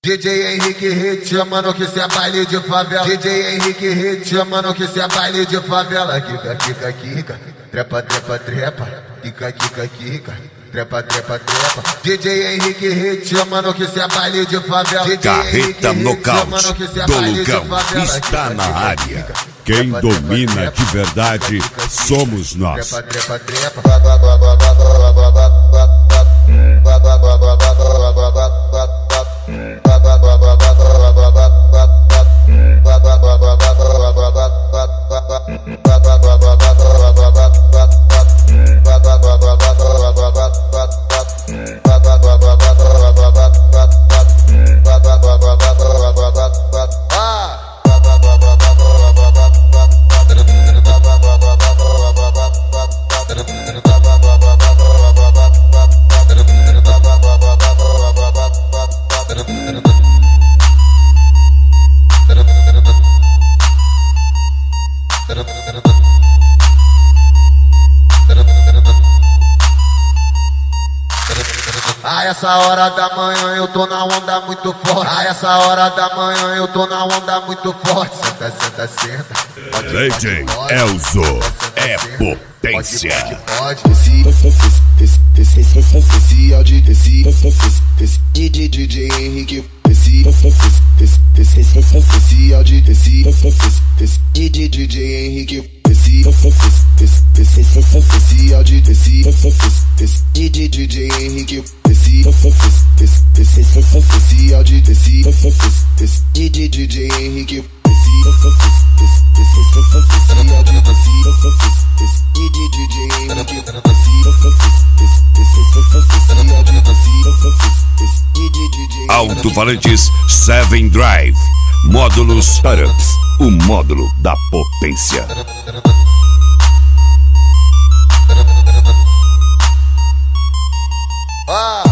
DJ Henrique Hit, chamando que cê é baile de favela. DJ Henrique Hit, chamando que cê é baile de favela. Quica, quica, quica, trepa, trepa, trepa. Quica, quica, quica, trepa, trepa, trepa. DJ Henrique Hit, chamando que cê é baile de favela. Carreta Nocaute do Lugão está na área. Quem domina de verdade somos nós. Trepa, trepa, trepa. A essa hora da manhã eu tô na onda muito forte. A essa hora da manhã eu tô na onda muito forte. Senta, senta, senta. DJ Elzo é potência. Esse áudio desse DJ Henrique. Esse áudio desse DJ Henrique. Esse áudio desse DJ Henrique. Esse áudio desse DJ Henrique. Alto-falantes 7 Drive. Módulos Arabs, o módulo da potência. Ah!